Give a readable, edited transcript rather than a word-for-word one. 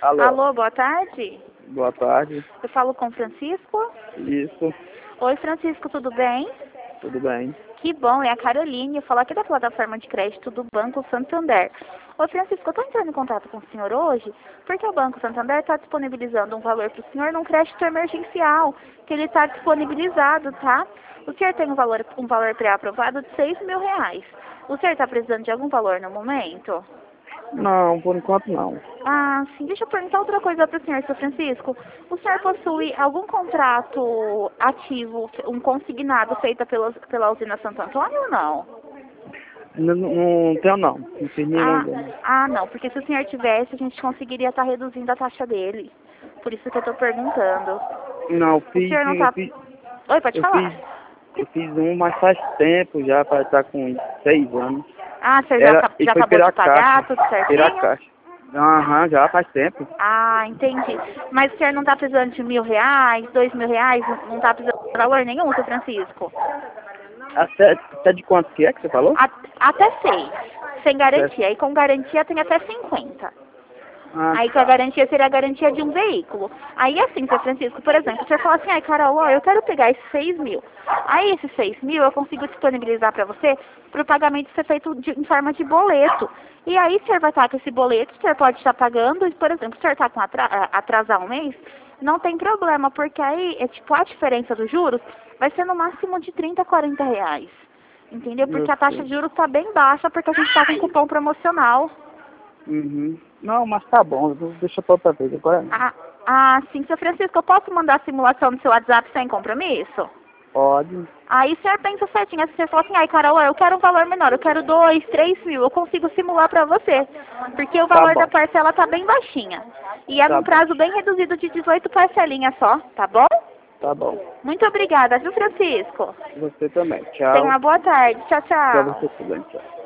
Alô. Alô, boa tarde. Boa tarde. Eu falo com o Francisco. Isso. Oi, Francisco, tudo bem? Tudo bem. Que bom, é a Caroline. Eu falo aqui da plataforma de crédito do Banco Santander. Ô, Francisco, eu estou entrando em contato com o senhor hoje porque o Banco Santander está disponibilizando um valor para o senhor num crédito emergencial, que ele está disponibilizado, tá? O senhor tem um valor pré-aprovado de R$ 6.000. O senhor está precisando de algum valor no momento? Não, por enquanto não. Ah, sim. Deixa eu perguntar outra coisa para o senhor, seu Francisco. O senhor possui algum contrato ativo, um consignado feito pela usina Santo Antônio ou não? Não tenho não. Não fiz nenhum ainda. Não. Porque se o senhor tivesse, a gente conseguiria estar reduzindo a taxa dele. Por isso que eu estou perguntando. Não, O senhor não tá... Oi, pode falar. Eu fiz um, mas faz tempo já, para estar com 6 anos. Ah, você já acabou de pagar, tudo certinho? Pela caixa. Aham, já faz tempo. Ah, entendi. Mas o senhor não está precisando de R$ 1.000, R$ 2.000? Não está precisando de valor nenhum, seu Francisco? Até de quanto que é que você falou? Até 6, sem garantia. E com garantia tem até 50. Aí com a garantia seria a garantia de um veículo. Aí assim, seu Francisco, por exemplo, o senhor fala assim, ai Carol, ó, eu quero pegar esses 6.000. Aí esses 6.000 eu consigo disponibilizar para você para o pagamento ser feito em forma de boleto. E aí o senhor vai estar com esse boleto, o senhor pode estar pagando, e por exemplo, o senhor está com atrasar um mês, não tem problema, porque aí a diferença dos juros vai ser no máximo de R$ 30, R$ 40. Entendeu? Porque a taxa de juros está bem baixa, porque a gente está com cupom promocional. Uhum. Não, mas tá bom, deixa pra outra vez agora. Sim, seu Francisco, eu posso mandar a simulação no seu WhatsApp sem compromisso? Pode. Aí o senhor pensa certinho, aí você fala assim, ai Carol, eu quero um valor menor, eu quero 2, 3.000, eu consigo simular pra você. Porque o valor da parcela tá bem baixinha. E é num prazo bem reduzido de 18 parcelinhas só, tá bom? Tá bom. Muito obrigada, viu, Francisco? Você também, tchau. Tenha uma boa tarde, tchau, tchau. Pra você também, tchau.